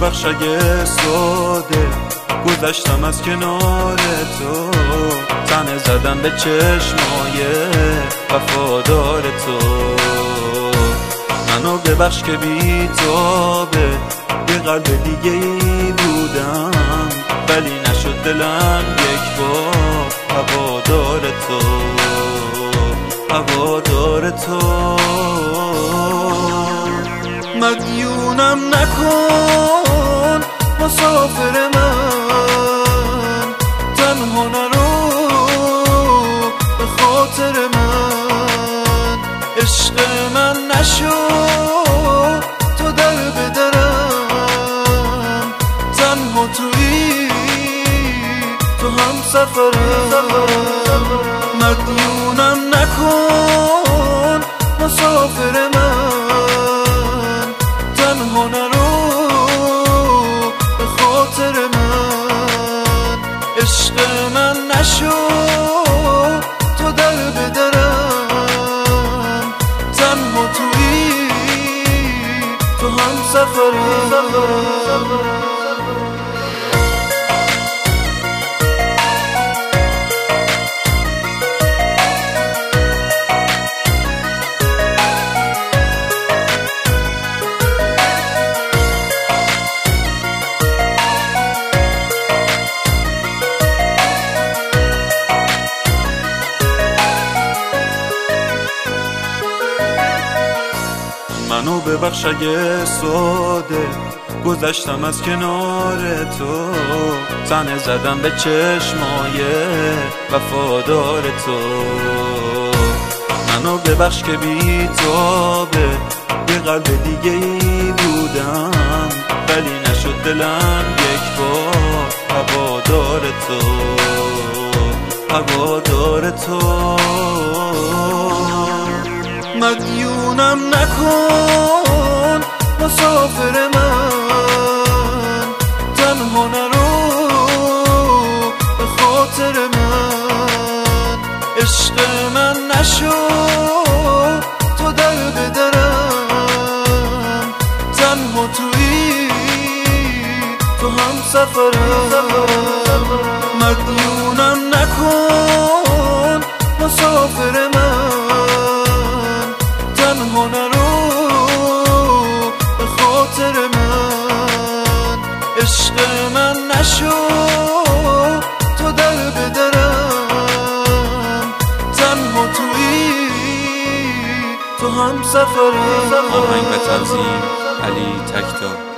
ببخش اگه ساده گذشتم از کنار تو، تنه زدم به چشمای وفادار تو. منو ببخش که بی تابه یه قلب دیگه ای بودم، ولی نشد دلم یک بار هوادار تو، هوادار تو. مدیونم نکن مسافر من، تنها نرو به خاطر من. عشق من نشو تو در به درم، تنها تویی تو هم سفرم. مدیونم نکن مسافر من، تنها نرو به خاطر من. عشق من نشو تو در به درم، تنها تویی تو هم سفرم. منو ببخش اگه ساده گذشتم از کنار تو، تنه زدم به چشمای وفادار تو. منو ببخش که بی تابه یه قلب دیگه ای بودم، ولی نشد دلم یک بار هوادار تو، هوادار تو. مدیونم نکن مسافر من، تنها نرو به خاطر من. عشق من نشو تو در به درم، تنها تویی تو هم سفرم. مدیونم نکن مسافر من، تنها نرو به خاطر من. عشق من نشو تو در به درم، تنها تویی تو هم سفرم. آهنگ و تنظیم علی تکتا.